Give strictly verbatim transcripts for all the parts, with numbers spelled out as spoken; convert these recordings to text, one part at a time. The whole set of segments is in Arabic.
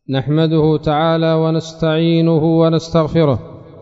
نحمده تعالى ونستعينه ونستغفره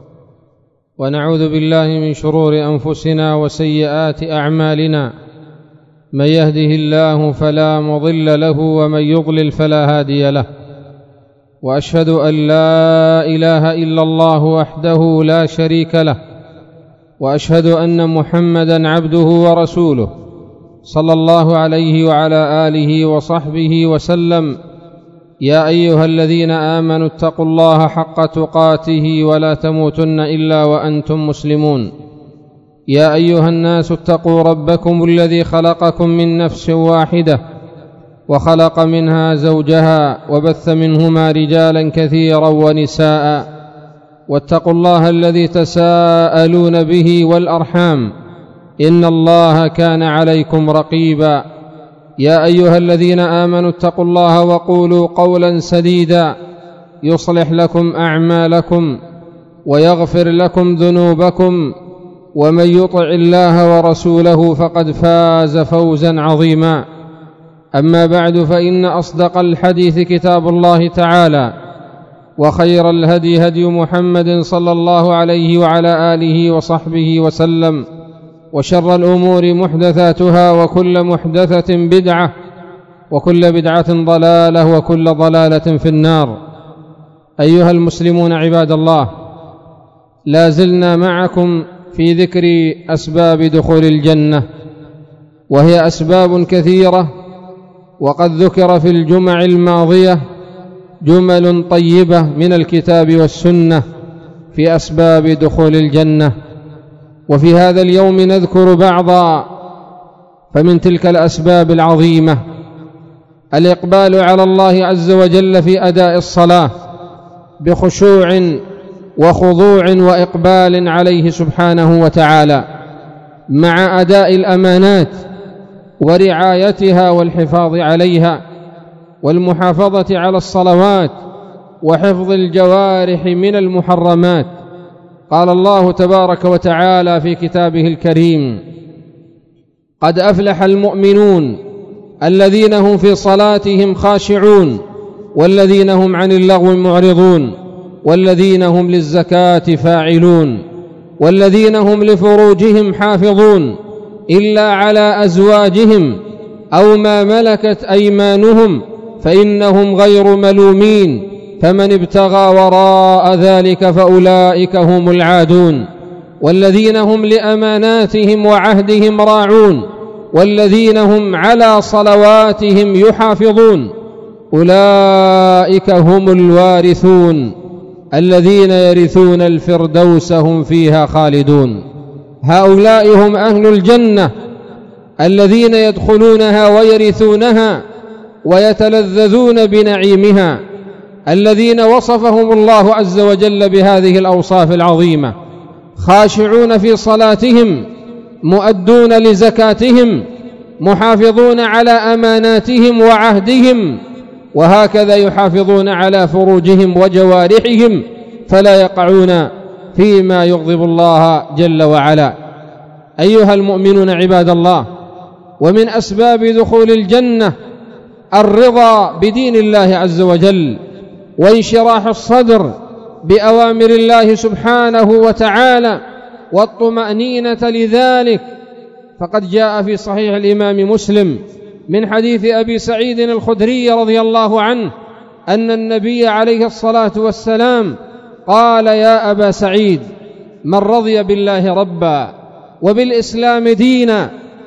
ونعوذ بالله من شرور أنفسنا وسيئات أعمالنا. من يهده الله فلا مضل له ومن يضلل فلا هادي له، وأشهد أن لا إله إلا الله وحده لا شريك له، وأشهد أن محمدًا عبده ورسوله صلى الله عليه وعلى آله وصحبه وسلم. يا أيها الذين آمنوا اتقوا الله حق تقاته ولا تموتن إلا وأنتم مسلمون. يا أيها الناس اتقوا ربكم الذي خلقكم من نفس واحدة وخلق منها زوجها وبث منهما رجالا كثيرا ونساء، واتقوا الله الذي تساءلون به والأرحام إن الله كان عليكم رقيبا. يا أيها الذين آمنوا اتقوا الله وقولوا قولا سديدا يصلح لكم أعمالكم ويغفر لكم ذنوبكم، ومن يطع الله ورسوله فقد فاز فوزا عظيما. أما بعد، فإن أصدق الحديث كتاب الله تعالى، وخير الهدي هدي محمد صلى الله عليه وعلى آله وصحبه وسلم، وشر الأمور محدثاتها، وكل محدثة بدعة، وكل بدعة ضلالة، وكل ضلالة في النار. أيها المسلمون عباد الله، لا زلنا معكم في ذكر أسباب دخول الجنة، وهي أسباب كثيرة، وقد ذكر في الجمع الماضية جمل طيبة من الكتاب والسنة في أسباب دخول الجنة، وفي هذا اليوم نذكر بعضا. فمن تلك الأسباب العظيمة الإقبال على الله عز وجل في أداء الصلاة بخشوع وخضوع وإقبال عليه سبحانه وتعالى، مع أداء الأمانات ورعايتها والحفاظ عليها، والمحافظة على الصلوات، وحفظ الجوارح من المحرمات. قال الله تبارك وتعالى في كتابه الكريم: قد أفلح المؤمنون الذين هم في صلاتهم خاشعون والذين هم عن اللغو معرضون والذين هم للزكاة فاعلون والذين هم لفروجهم حافظون إلا على أزواجهم أو ما ملكت أيمانهم فإنهم غير ملومين، فمن ابتغى وراء ذلك فأولئك هم العادون. والذين هم لأماناتهم وعهدهم راعون والذين هم على صلواتهم يحافظون أولئك هم الوارثون الذين يرثون الفردوس هم فيها خالدون. هؤلاء هم أهل الجنة الذين يدخلونها ويرثونها ويتلذذون بنعيمها، الذين وصفهم الله عز وجل بهذه الأوصاف العظيمة: خاشعون في صلاتهم، مؤدون لزكاتهم، محافظون على أماناتهم وعهدهم، وهكذا يحافظون على فروجهم وجوارحهم فلا يقعون فيما يغضب الله جل وعلا. أيها المؤمنون عباد الله، ومن أسباب دخول الجنة الرضا بدين الله عز وجل، وانشراح الصدر بأوامر الله سبحانه وتعالى، والطمأنينة لذلك. فقد جاء في صحيح الإمام مسلم من حديث أبي سعيد الخدري رضي الله عنه أن النبي عليه الصلاة والسلام قال: يا أبا سعيد، من رضي بالله ربا وبالإسلام دينا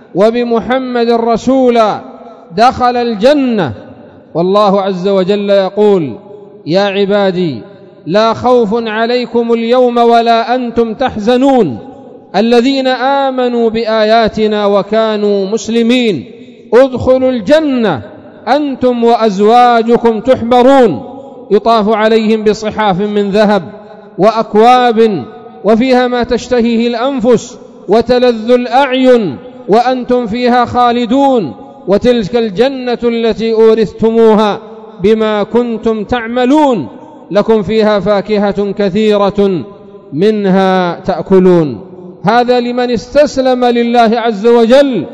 وبمحمد رسولا دخل الجنة. والله عز وجل يقول: يا عبادي لا خوف عليكم اليوم ولا أنتم تحزنون الذين آمنوا بآياتنا وكانوا مسلمين ادخلوا الجنة أنتم وأزواجكم تحبرون يطاف عليهم بصحاف من ذهب وأكواب وفيها ما تشتهيه الأنفس وتلذ الأعين وأنتم فيها خالدون، وتلك الجنة التي أورثتموها بما كنتم تعملون، لكم فيها فاكهة كثيرة منها تأكلون. هذا لمن استسلم لله عز وجل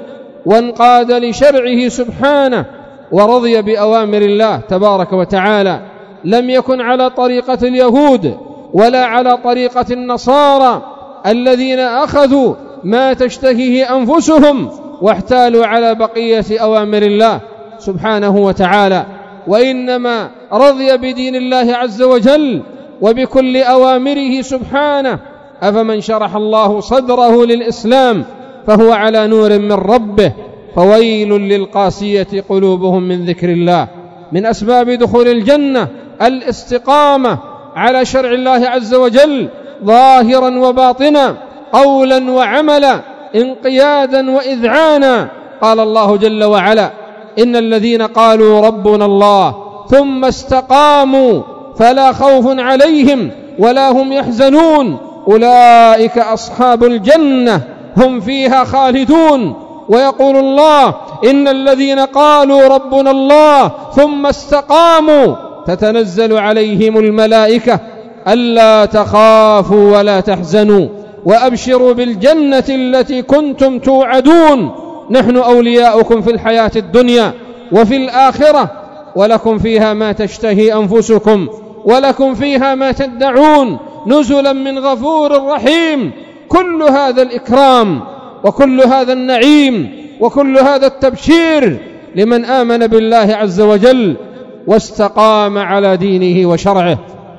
وانقاد لشرعه سبحانه ورضي بأوامر الله تبارك وتعالى. لم يكن على طريقة اليهود ولا على طريقة النصارى الذين أخذوا ما تشتهيه أنفسهم واحتالوا على بقية أوامر الله سبحانه وتعالى، وإنما رضي بدين الله عز وجل وبكل أوامره سبحانه. أفمن شرح الله صدره للإسلام فهو على نور من ربه فويل للقاسية قلوبهم من ذكر الله. من أسباب دخول الجنة الاستقامة على شرع الله عز وجل ظاهرا وباطنا، قولا وعملا، انقيادا وإذعانا. قال الله جل وعلا: إن الذين قالوا ربنا الله ثم استقاموا فلا خوف عليهم ولا هم يحزنون أولئك أصحاب الجنة هم فيها خالدون. ويقول الله: إن الذين قالوا ربنا الله ثم استقاموا تتنزل عليهم الملائكة ألا تخافوا ولا تحزنوا وأبشروا بالجنة التي كنتم توعدون نحن أولياؤكم في الحياة الدنيا وفي الآخرة ولكم فيها ما تشتهي أنفسكم ولكم فيها ما تدعون نزلا من غفور رحيم. كل هذا الإكرام وكل هذا النعيم وكل هذا التبشير لمن آمن بالله عز وجل واستقام على دينه وشرعه.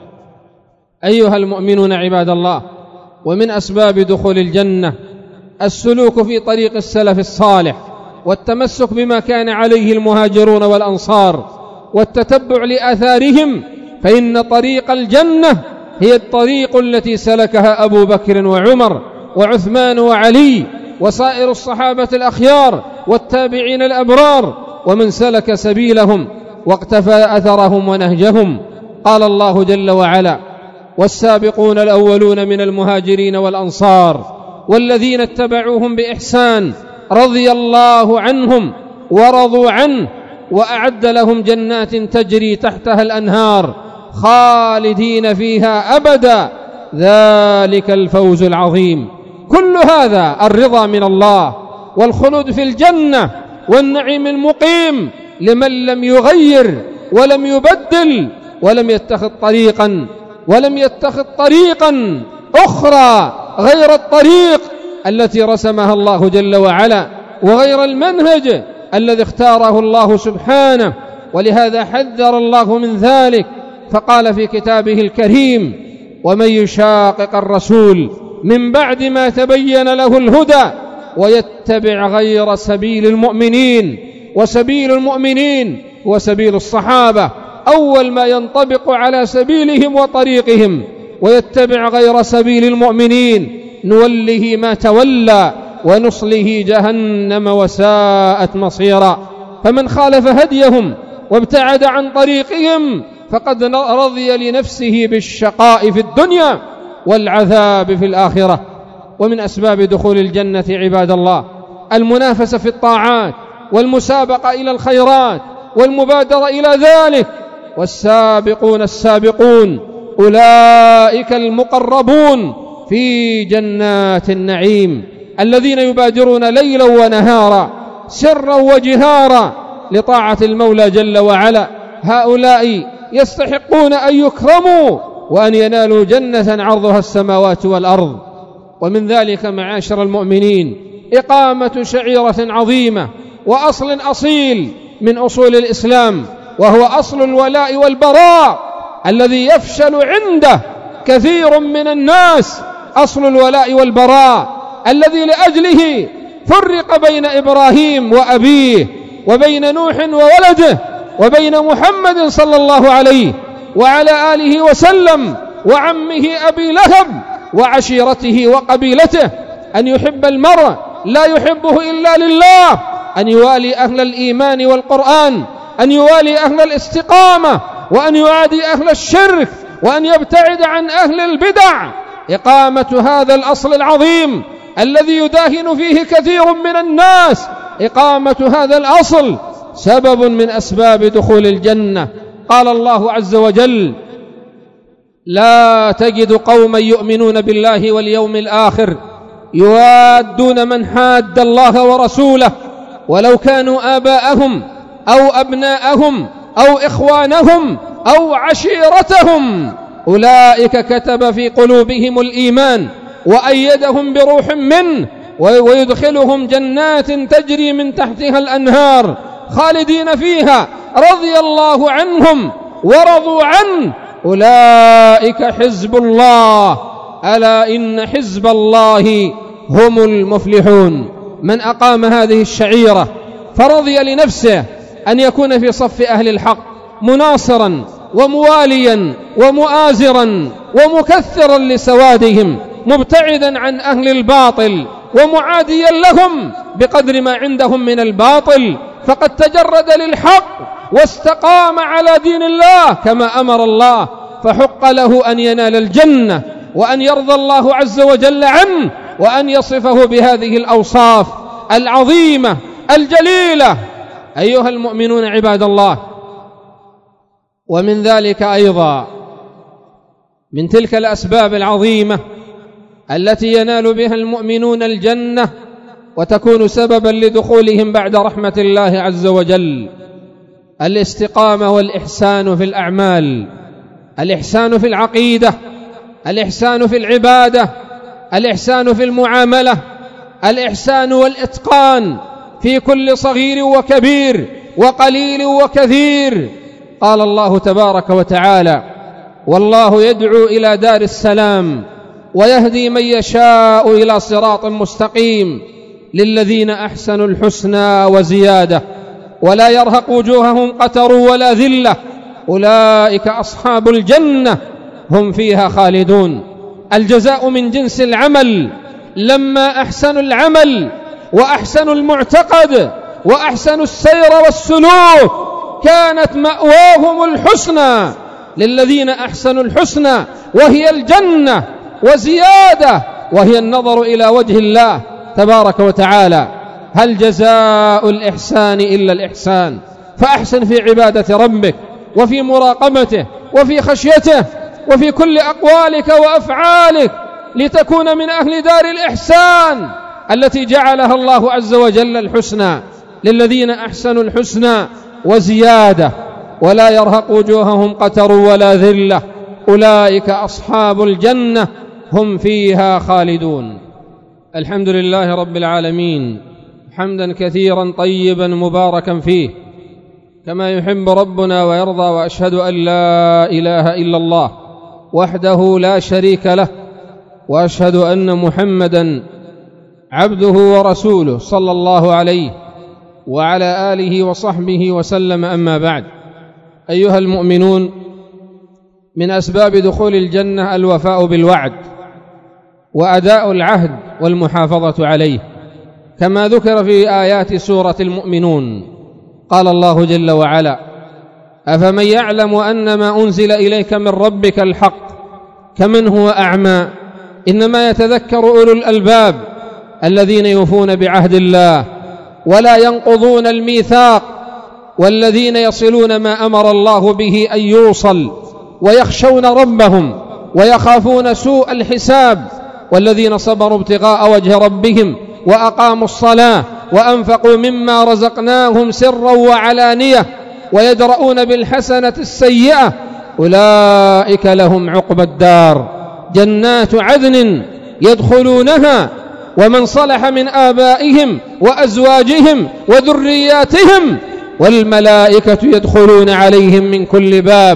أيها المؤمنون عباد الله، ومن أسباب دخول الجنة السلوك في طريق السلف الصالح والتمسك بما كان عليه المهاجرون والأنصار والتتبع لآثارهم، فإن طريق الجنة هي الطريق التي سلكها أبو بكر وعمر وعثمان وعلي وسائر الصحابة الأخيار والتابعين الأبرار ومن سلك سبيلهم واقتفى أثرهم ونهجهم. قال الله جل وعلا: والسابقون الأولون من المهاجرين والأنصار والذين اتبعوهم بإحسان رضي الله عنهم ورضوا عنه وأعد لهم جنات تجري تحتها الأنهار خالدين فيها أبدا ذلك الفوز العظيم. كل هذا الرضا من الله والخلود في الجنة والنعيم المقيم لمن لم يغير ولم يبدل ولم يتخذ طريقا ولم يتخذ طريقا أخرى غير الطريق التي رسمها الله جل وعلا وغير المنهج الذي اختاره الله سبحانه. ولهذا حذر الله من ذلك فقال في كتابه الكريم: ومن يشاقق الرسول من بعد ما تبين له الهدى ويتبع غير سبيل المؤمنين. وسبيل المؤمنين وسبيل الصحابة أول ما ينطبق على سبيلهم وطريقهم، ويتبع غير سبيل المؤمنين نوله ما تولى ونصله جهنم وساءت مصيرا. فمن خالف هديهم وابتعد عن طريقهم فقد رضي لنفسه بالشقاء في الدنيا والعذاب في الآخرة. ومن أسباب دخول الجنة عباد الله المنافسة في الطاعات والمسابقة إلى الخيرات والمبادرة إلى ذلك. والسابقون السابقون أولئك المقربون في جنات النعيم الذين يبادرون ليلا ونهارا سرا وجهارا لطاعة المولى جل وعلا. هؤلاء يستحقون أن يكرموا وأن ينالوا جنة عرضها السماوات والأرض. ومن ذلك معاشر المؤمنين إقامة شعيرة عظيمة وأصل أصيل من أصول الإسلام، وهو أصل الولاء والبراء الذي يفشل عنده كثير من الناس. أصل الولاء والبراء الذي لأجله فرق بين إبراهيم وأبيه وبين نوح وولده وبين محمد صلى الله عليه وعلى آله وسلم وعمه أبي لهب وعشيرته وقبيلته. أن يحب المرء لا يحبه إلا لله، أن يوالي أهل الإيمان والقرآن، أن يوالي أهل الاستقامة، وأن يعادي أهل الشرك، وأن يبتعد عن أهل البدع. إقامة هذا الأصل العظيم الذي يداهن فيه كثير من الناس، إقامة هذا الأصل سبب من أسباب دخول الجنة. قال الله عز وجل: لا تجد قوما يؤمنون بالله واليوم الآخر يوادون من حاد الله ورسوله ولو كانوا آباءهم أو أبناءهم أو إخوانهم أو عشيرتهم أولئك كتب في قلوبهم الإيمان وأيدهم بروح منه ويدخلهم جنات تجري من تحتها الأنهار خالدين فيها رضي الله عنهم ورضوا عنه أولئك حزب الله ألا إن حزب الله هم المفلحون. من أقام هذه الشعيرة فرضي لنفسه أن يكون في صف أهل الحق مناصرا ومواليا ومؤازرا ومكثرا لسوادهم مبتعدا عن أهل الباطل ومعاديا لهم بقدر ما عندهم من الباطل، فقد تجرد للحق واستقام على دين الله كما أمر الله، فحق له أن ينال الجنة وأن يرضى الله عز وجل عنه وأن يصفه بهذه الأوصاف العظيمة الجليلة. أيها المؤمنون عباد الله، ومن ذلك أيضا من تلك الأسباب العظيمة التي ينال بها المؤمنون الجنة وتكون سببا لدخولهم بعد رحمة الله عز وجل الاستقامة والإحسان في الأعمال، الإحسان في العقيدة، الإحسان في العبادة، الإحسان في المعاملة، الإحسان والإتقان في كل صغير وكبير وقليل وكثير. قال الله تبارك وتعالى: والله يدعو إلى دار السلام ويهدي من يشاء إلى صراط مستقيم للذين أحسنوا الحسنى وزيادة ولا يرهق وجوههم قتر ولا ذلة أولئك أصحاب الجنة هم فيها خالدون. الجزاء من جنس العمل، لما أحسنوا العمل وأحسنوا المعتقد وأحسنوا السير والسلوك كانت مأواهم الحسنى للذين أحسنوا الحسنى وهي الجنة وزيادة، وهي النظر إلى وجه الله تبارك وتعالى. هل جزاء الإحسان إلا الإحسان؟ فأحسن في عبادة ربك وفي مراقبته وفي خشيته وفي كل أقوالك وأفعالك لتكون من أهل دار الإحسان التي جعلها الله عز وجل الحسنى للذين أحسنوا الحسنى وزيادة ولا يرهق وجوههم قتر ولا ذلة أولئك أصحاب الجنة هم فيها خالدون. الحمد لله رب العالمين حمدا كثيرا طيبا مباركا فيه كما يحب ربنا ويرضى، وأشهد أن لا إله إلا الله وحده لا شريك له، وأشهد أن محمدا عبده ورسوله صلى الله عليه وعلى آله وصحبه وسلم. أما بعد، أيها المؤمنون، من أسباب دخول الجنة الوفاء بالوعد وأداء العهد والمحافظة عليه، كما ذكر في آيات سورة المؤمنون. قال الله جل وعلا: أفمن يعلم أن ما أنزل إليك من ربك الحق كمن هو أعمى إنما يتذكر أولو الألباب الذين يوفون بعهد الله ولا ينقضون الميثاق والذين يصلون ما أمر الله به أن يوصل ويخشون ربهم ويخافون سوء الحساب والذين صبروا ابتغاء وجه ربهم وأقاموا الصلاة وأنفقوا مما رزقناهم سرا وعلانية ويدرؤون بالحسنة السيئة أولئك لهم عقبى الدار جنات عدن يدخلونها ومن صلح من آبائهم وأزواجهم وذرياتهم والملائكة يدخلون عليهم من كل باب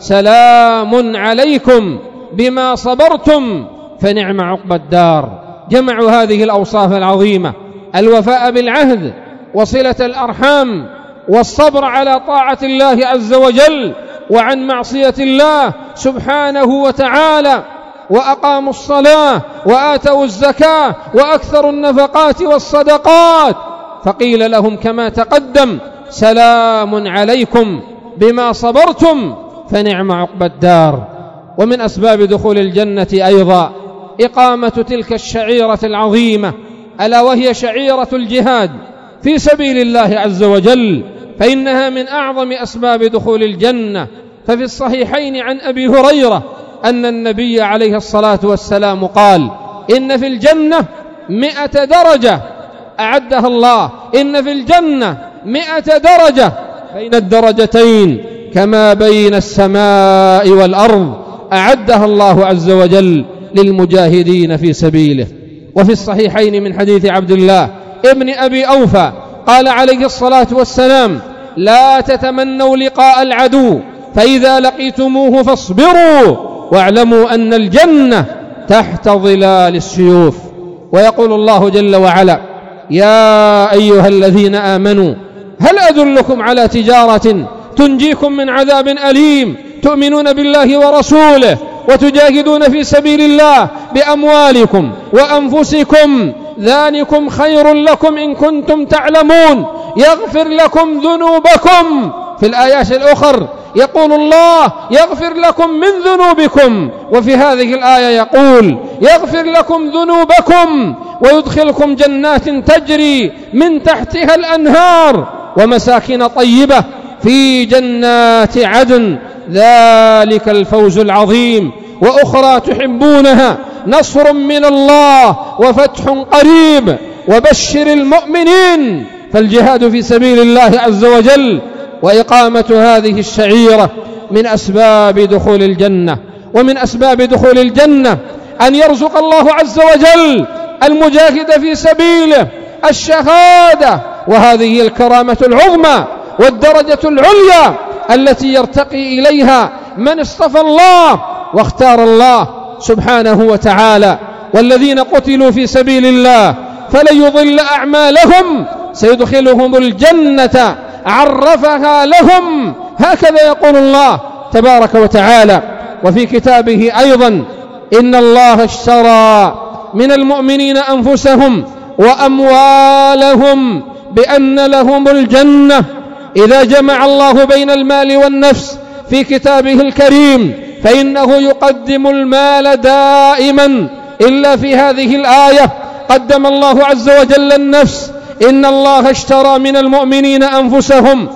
سلام عليكم بما صبرتم فنعم عقبى الدار. جمعوا هذه الأوصاف العظيمة: الوفاء بالعهد وصلة الأرحام والصبر على طاعة الله عز وجل وعن معصية الله سبحانه وتعالى، وأقاموا الصلاة وآتوا الزكاة وأكثروا النفقات والصدقات، فقيل لهم كما تقدم: سلام عليكم بما صبرتم فنعم عقبى الدار. ومن أسباب دخول الجنة أيضا إقامة تلك الشعيرة العظيمة ألا وهي شعيرة الجهاد في سبيل الله عز وجل، فإنها من أعظم أسباب دخول الجنة. ففي الصحيحين عن أبي هريرة أن النبي عليه الصلاة والسلام قال: إن في الجنة مئة درجة أعدها الله، إن في الجنة مئة درجة بين الدرجتين كما بين السماء والأرض أعدها الله عز وجل للمجاهدين في سبيله. وفي الصحيحين من حديث عبد الله ابن أبي أوفى قال عليه الصلاة والسلام: لا تتمنوا لقاء العدو، فإذا لقيتموه فاصبروا واعلموا أن الجنة تحت ظلال السيوف. ويقول الله جل وعلا: يا أيها الذين آمنوا هل أدلكم على تجارة تنجيكم من عذاب أليم تؤمنون بالله ورسوله وتجاهدون في سبيل الله بأموالكم وأنفسكم ذلكم خير لكم إن كنتم تعلمون يغفر لكم ذنوبكم. في الآيات الأخرى يقول الله: يغفر لكم من ذنوبكم، وفي هذه الآية يقول: يغفر لكم ذنوبكم ويدخلكم جنات تجري من تحتها الأنهار ومساكن طيبة في جنات عدن، ذلك الفوز العظيم. وأخرى تحبونها نصر من الله وفتح قريب وبشر المؤمنين. فالجهاد في سبيل الله عز وجل وإقامة هذه الشعيرة من أسباب دخول الجنة. ومن أسباب دخول الجنة أن يرزق الله عز وجل المجاهد في سبيله الشهادة، وهذه الكرامة العظمى والدرجة العليا التي يرتقي إليها من اصطفى الله واختار الله سبحانه وتعالى. والذين قتلوا في سبيل الله فلن يضل أعمالهم سيدخلهم الجنة عرفها لهم، هكذا يقول الله تبارك وتعالى. وفي كتابه أيضا: إن الله اشترى من المؤمنين أنفسهم وأموالهم بأن لهم الجنة. إذا جمع الله بين المال والنفس في كتابه الكريم فإنه يقدم المال دائما، إلا في هذه الآية قدم الله عز وجل النفس. إن الله اشترى من المؤمنين أنفسهم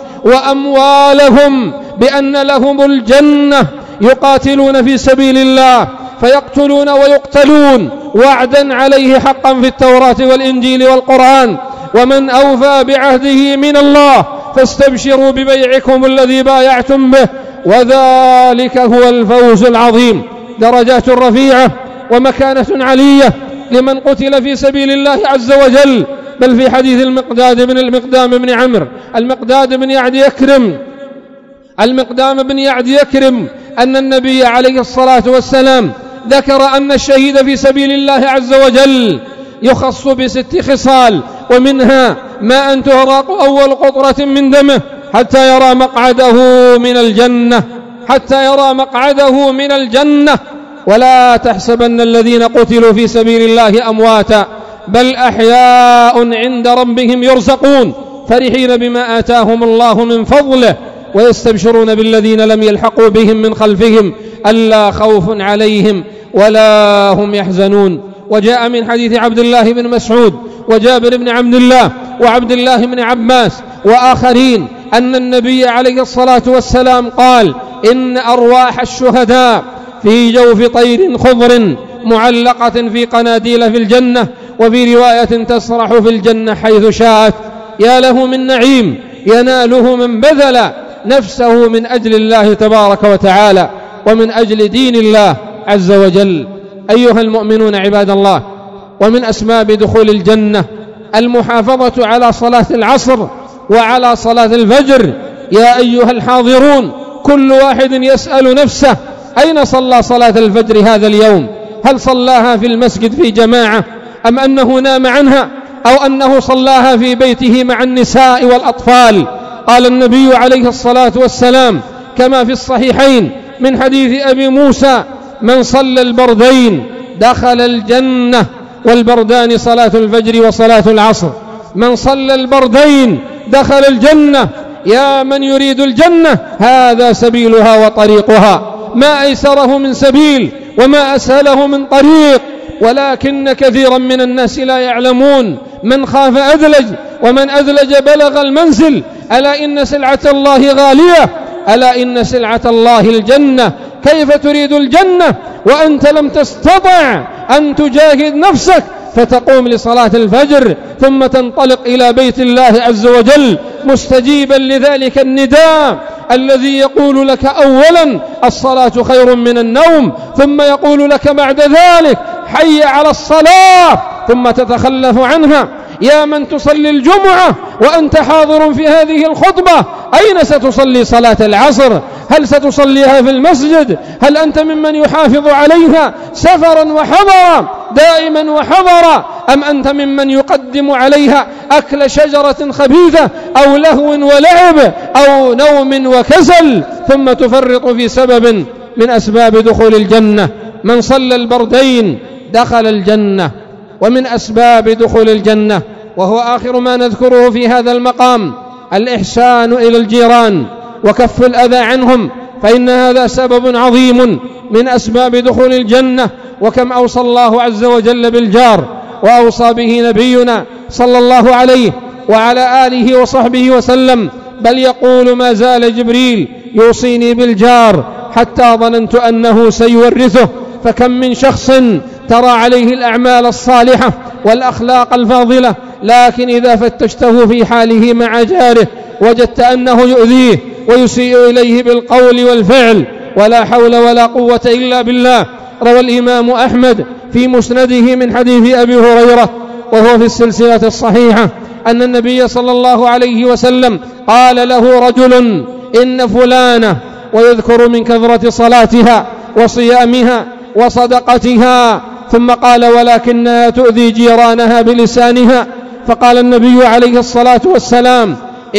وأموالهم بأن لهم الجنة يقاتلون في سبيل الله فيقتلون ويقتلون وعدا عليه حقا في التوراة والإنجيل والقرآن. ومن أوفى بعهده من الله فاستبشروا ببيعكم الذي بايعتم به وذلك هو الفوز العظيم. درجات رفيعة ومكانة علية لمن قتل في سبيل الله عز وجل. بل في حديث المقداد بن المقدام بن عمرو المقداد بن يعد يكرم المقدام بن يعد يكرم أن النبي عليه الصلاة والسلام ذكر أن الشهيد في سبيل الله عز وجل يخص بست خصال، ومنها ما أن تهراق أول قطرة من دمه حتى يرى مقعده من الجنة حتى يرى مقعده من الجنة. ولا تحسبن الذين قتلوا في سبيل الله أمواتا بل أحياء عند ربهم يرزقون فرحين بما آتاهم الله من فضله ويستبشرون بالذين لم يلحقوا بهم من خلفهم ألا خوف عليهم ولا هم يحزنون. وجاء من حديث عبد الله بن مسعود وجابر بن عبد الله وعبد الله بن عباس وآخرين أن النبي عليه الصلاة والسلام قال: إن أرواح الشهداء في جوف طير خضر معلقة في قناديل في الجنة، وفي رواية تسرح في الجنة حيث شاءت. يا له من نعيم يناله من بذل نفسه من أجل الله تبارك وتعالى ومن أجل دين الله عز وجل. أيها المؤمنون عباد الله، ومن أسباب دخول الجنة المحافظة على صلاة العصر وعلى صلاة الفجر. يا أيها الحاضرون، كل واحد يسأل نفسه: أين صلى صلاة الفجر هذا اليوم؟ هل صلاها في المسجد في جماعة أم أنه نام عنها أو أنه صلاها في بيته مع النساء والأطفال؟ قال النبي عليه الصلاة والسلام كما في الصحيحين من حديث أبي موسى: من صلى البردين دخل الجنة. والبردان صلاة الفجر وصلاة العصر. من صلى البردين دخل الجنة. يا من يريد الجنة هذا سبيلها وطريقها، ما أيسره من سبيل وما أسهله من طريق، ولكن كثيرا من الناس لا يعلمون. من خاف أدلج ومن أدلج بلغ المنزل. ألا إن سلعة الله غالية، ألا إن سلعة الله الجنة. كيف تريد الجنة وأنت لم تستطع أن تجاهد نفسك فتقوم لصلاة الفجر ثم تنطلق إلى بيت الله عز وجل مستجيبا لذلك النداء الذي يقول لك أولا الصلاة خير من النوم، ثم يقول لك بعد ذلك حي على الصلاة، ثم تتخلف عنها. يا من تصلي الجمعة وأنت حاضر في هذه الخطبة، أين ستصلي صلاة العصر؟ هل ستصليها في المسجد؟ هل أنت ممن يحافظ عليها سفرا وحضرا دائما وحضرا، أم أنت ممن يقدم عليها أكل شجرة خبيثة أو لهو ولعب أو نوم وكسل ثم تفرط في سبب من أسباب دخول الجنة؟ من صلى البردين دخل الجنة. ومن أسباب دخول الجنة وهو آخر ما نذكره في هذا المقام الإحسان إلى الجيران وكف الأذى عنهم، فإن هذا سبب عظيم من أسباب دخول الجنة. وكم أوصى الله عز وجل بالجار، وأوصى به نبينا صلى الله عليه وعلى آله وصحبه وسلم، بل يقول ما زال جبريل يوصيني بالجار حتى ظننت أنه سيورثه. فكم من شخص ترى عليه الأعمال الصالحة والأخلاق الفاضلة، لكن إذا فتشته في حاله مع جاره وجدت أنه يؤذيه ويسيء إليه بالقول والفعل، ولا حول ولا قوة إلا بالله. روى الإمام أحمد في مسنده من حديث أبي هريرة وهو في السلسلة الصحيحة أن النبي صلى الله عليه وسلم قال له رجل إن فلانة، ويذكر من كثرة صلاتها وصيامها وصدقتها، ثم قال ولكنها تؤذي جيرانها بلسانها، فقال النبي عليه الصلاة والسلام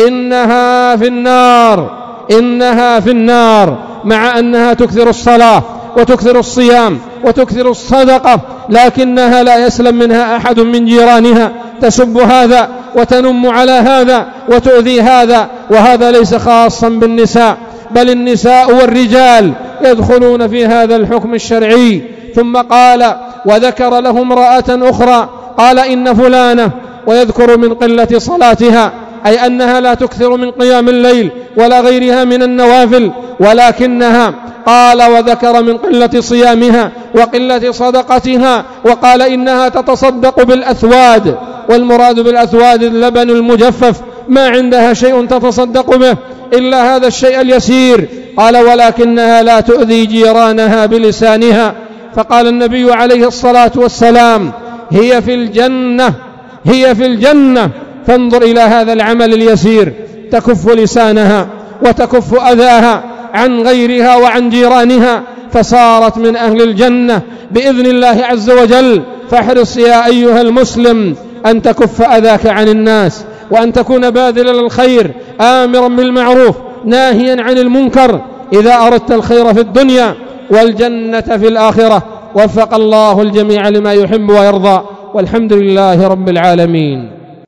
إنها في النار، إنها في النار، مع أنها تكثر الصلاة وتكثر الصيام وتكثر الصدقة، لكنها لا يسلم منها أحد من جيرانها، تسب هذا وتنم على هذا وتؤذي هذا. وهذا ليس خاصا بالنساء، بل النساء والرجال يدخلون في هذا الحكم الشرعي. ثم قال وذكر له امرأة أخرى قال إن فلانة، ويذكر من قلة صلاتها، أي أنها لا تكثر من قيام الليل ولا غيرها من النوافل، ولكنها قال وذكر من قلة صيامها وقلة صدقتها، وقال إنها تتصدق بالأثواد، والمراد بالأثواد اللبن المجفف، ما عندها شيء تتصدق به إلا هذا الشيء اليسير. قال ولكنها لا تؤذي جيرانها بلسانها. فقال النبي عليه الصلاة والسلام هي في الجنة، هي في الجنة. فانظر إلى هذا العمل اليسير، تكف لسانها وتكف أذاها عن غيرها وعن جيرانها، فصارت من أهل الجنة بإذن الله عز وجل. فاحرص يا أيها المسلم أن تكف أذاك عن الناس، وأن تكون باذلا للخير آمرا بالمعروف ناهيا عن المنكر، إذا أردت الخير في الدنيا والجنة في الآخرة. وفق الله الجميع لما يحب ويرضى، والحمد لله رب العالمين.